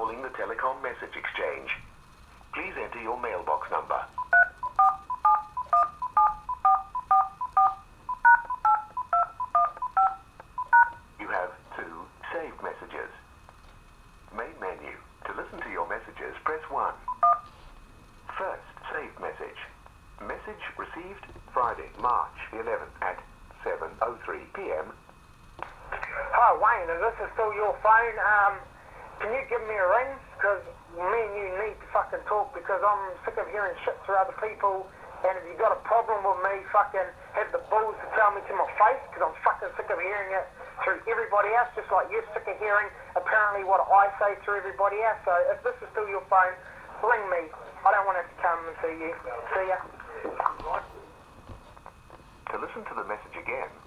calling the Telecom Message Exchange. Please enter your mailbox number. You have 2 saved messages. Main menu. To listen to your messages, press 1. First saved message. Message received Friday, March 11th at 7:03 p.m. Hi Wayne, if this is still your phone, can you give me a ring? Because me and you need to fucking talk, because I'm sick of hearing shit through other people, and if you got a problem with me, fucking have the balls to tell me to my face, because I'm fucking sick of hearing it through everybody else, just like you're sick of hearing apparently what I say through everybody else. So if this is still your phone, ring me. I don't want to have to come and see you. See ya. To listen to the message again,